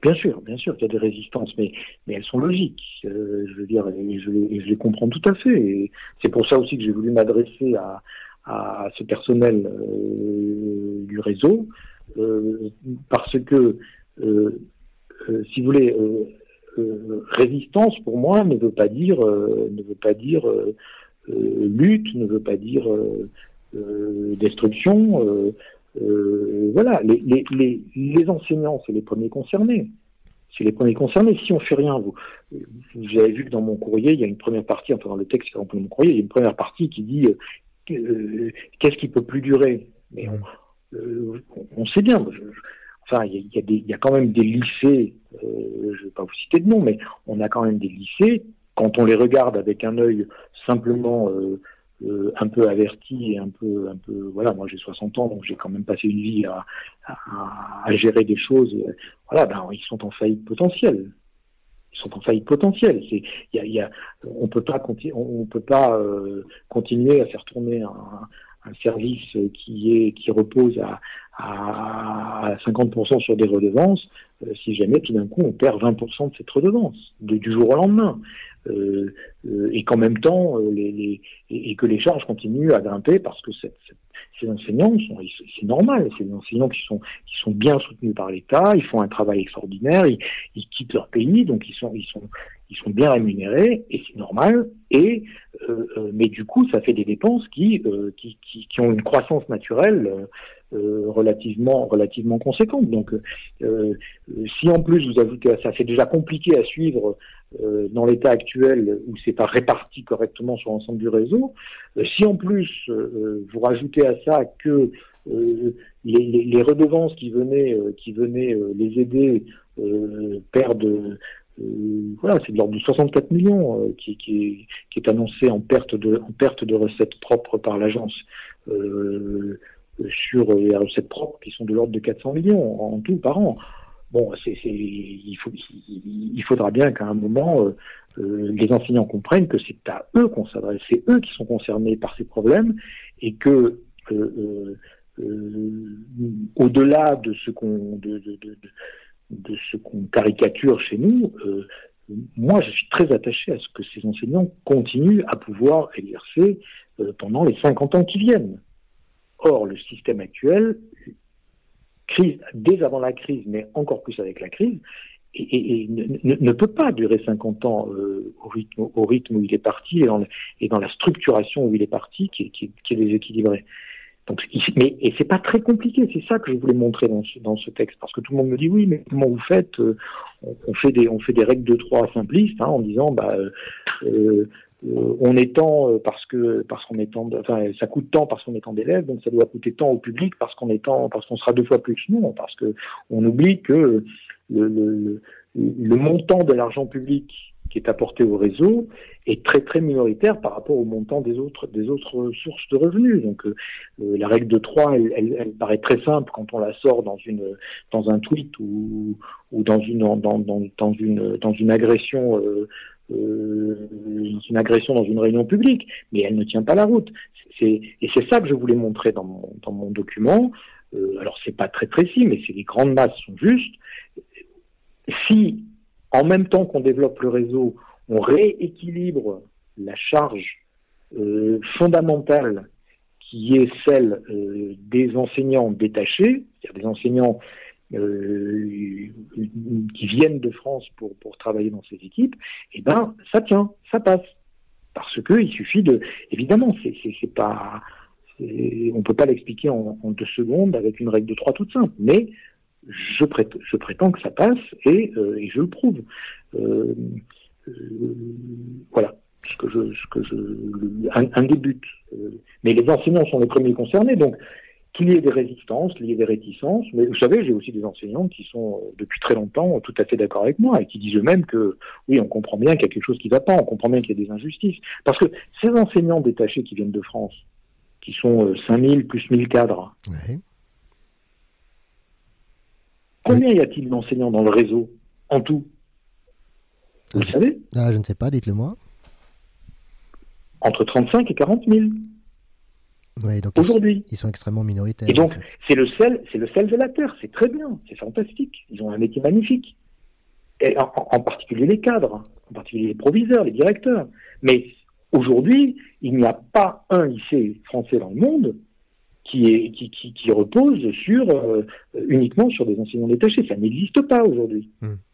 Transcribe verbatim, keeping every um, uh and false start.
Bien sûr, bien sûr qu'il y a des résistances, mais, mais elles sont logiques. Euh, je veux dire, et je, et je les comprends tout à fait. Et c'est pour ça aussi que j'ai voulu m'adresser à, à ce personnel euh, du réseau, euh, parce que, euh, euh, si vous voulez, euh, euh, résistance pour moi ne veut pas dire, euh, ne veut pas dire euh, euh, lutte, ne veut pas dire euh, euh, destruction. Euh, euh, voilà, les, les, les, les enseignants, c'est les premiers concernés. C'est les premiers concernés. Si on fait rien, vous, vous avez vu que dans mon courrier, il y a une première partie, enfin dans le texte qui remplit mon courrier, il y a une première partie qui dit euh, euh, qu'est-ce qui peut plus durer. Mais on, euh, on sait bien. Je, je, enfin, il y, a, il, y a des, il y a quand même des lycées. Euh, je ne vais pas vous citer de nom, mais on a quand même des lycées. Quand on les regarde avec un œil simplement euh, euh, un peu averti et un peu, un peu, voilà. Moi, j'ai soixante ans, donc j'ai quand même passé une vie à, à, à gérer des choses. Voilà, ben ils sont en faillite potentielle. Ils sont en faillite potentielle. C'est, il y a, il y a, on peut pas continuer, on peut pas euh, continuer à faire tourner un, un service qui est, qui repose à, à cinquante pour cent sur des redevances, euh, si jamais tout d'un coup on perd vingt pour cent de cette redevance de, du jour au lendemain. Euh, euh, et qu'en même temps, euh, les, les, et, et que les charges continuent à grimper parce que cette, cette, ces enseignants, sont, c'est normal, c'est des enseignants qui sont, qui sont bien soutenus par l'État, ils font un travail extraordinaire, ils, ils quittent leur pays, donc ils sont, ils sont, ils sont bien rémunérés, et c'est normal. Et euh, euh, mais du coup, ça fait des dépenses qui, euh, qui, qui, qui ont une croissance naturelle euh, euh, relativement, relativement conséquente. Donc, euh, si en plus vous ajoutez à ça, c'est déjà compliqué à suivre. Euh, dans l'état actuel où c'est pas réparti correctement sur l'ensemble du réseau, euh, si en plus euh, vous rajoutez à ça que euh, les, les, les redevances qui venaient, euh, qui venaient euh, les aider euh, perdent, euh, voilà, c'est de l'ordre de soixante-quatre millions euh, qui, qui, qui est annoncé en perte de, en perte de recettes propres par l'agence. Euh, sur les recettes propres qui sont de l'ordre de quatre cents millions en tout par an. Bon, c'est, c'est, il, faut, il faudra bien qu'à un moment, euh, euh, les enseignants comprennent que c'est à eux qu'on s'adresse, c'est eux qui sont concernés par ces problèmes, et que euh, euh, euh, au-delà de ce qu'on, de, de, de, de ce qu'on caricature chez nous, euh, moi je suis très attaché à ce que ces enseignants continuent à pouvoir exercer euh, pendant les cinquante ans qui viennent. Or, le système actuel, crise, dès avant la crise, mais encore plus avec la crise, et, et, et ne, ne peut pas durer cinquante ans euh, au, rythme, au rythme où il est parti et dans, le, et dans la structuration où il est parti, qui, qui, qui est déséquilibrée. Donc, mais, et c'est pas très compliqué, c'est ça que je voulais montrer dans ce, dans ce texte, parce que tout le monde me dit oui, mais comment vous faites euh, on, on fait des on fait des règles de trois simplistes, hein, en disant bah euh, euh, on étend parce que parce qu'on étend, enfin ça coûte tant parce qu'on étend d'élèves, donc ça doit coûter tant au public parce qu'on étend, parce qu'on sera deux fois plus. Non, parce que on oublie que le, le, le montant de l'argent public qui est apporté au réseau est très très minoritaire par rapport au montant des autres des autres sources de revenus. Donc euh, la règle de trois, elle, elle, elle paraît très simple quand on la sort dans une dans un tweet ou ou dans une dans dans, dans une dans une agression euh, euh, une agression dans une réunion publique, mais elle ne tient pas la route. C'est, et c'est ça que je voulais montrer dans mon dans mon document. Euh, alors c'est pas très précis, mais c'est les grandes masses sont justes. Si en même temps qu'on développe le réseau, on rééquilibre la charge euh, fondamentale qui est celle euh, des enseignants détachés, c'est-à-dire des enseignants euh, qui viennent de France pour, pour travailler dans ces équipes, eh ben ça tient, ça passe. Parce que il suffit de... Évidemment, c'est, c'est, c'est pas... C'est, on ne peut pas l'expliquer en, en deux secondes avec une règle de trois toute simple, mais je, prét, je prétends que ça passe et, euh, et je le prouve. Euh, euh, voilà ce que je, ce que je, un, un des buts. Euh, mais les enseignants sont les premiers concernés, donc qu'il y ait des résistances, qu'il y ait des réticences. Mais vous savez, j'ai aussi des enseignants qui sont euh, depuis très longtemps tout à fait d'accord avec moi et qui disent eux-mêmes que oui, on comprend bien qu'il y a quelque chose qui ne va pas, on comprend bien qu'il y a des injustices. Parce que ces enseignants détachés qui viennent de France, qui sont euh, cinq mille plus mille cadres, oui. Combien oui. y a-t-il d'enseignants dans le réseau, en tout? Vous ah, le savez? Ah, je ne sais pas, dites-le-moi. Entre trente-cinq et quarante mille. Oui, donc aujourd'hui. Ils sont extrêmement minoritaires. Et donc, en fait. c'est le sel, c'est le sel de la terre, c'est très bien, c'est fantastique. Ils ont un métier magnifique. et en, en particulier les cadres, en particulier les proviseurs, les directeurs. Mais aujourd'hui, il n'y a pas un lycée français dans le monde qui, est, qui, qui, qui repose sur, euh, uniquement sur des enseignants détachés. Ça n'existe pas aujourd'hui. Mmh.